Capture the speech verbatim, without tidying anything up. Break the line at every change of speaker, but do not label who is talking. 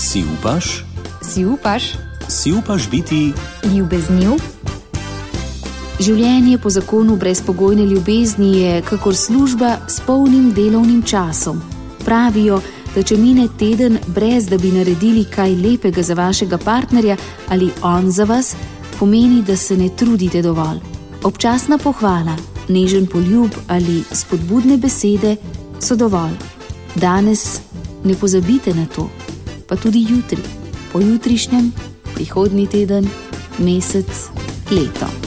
Si upaš?
Si upaš?
Si upaš biti
Ljubezniv?
Življenje po zakonu brezpogojne ljubezni je kakor služba s polnim delovnim časom. Pravijo, da če mine teden brez da bi naredili kaj lepega za vašega partnerja ali on za vas, pomeni, da se ne trudite dovolj. Občasna pohvala, nežen poljub ali spodbudne besede so dovolj. Danes ne pozabite na to, pa tudi jutri, pojutrišnjem, prihodnji teden, mesec, leto.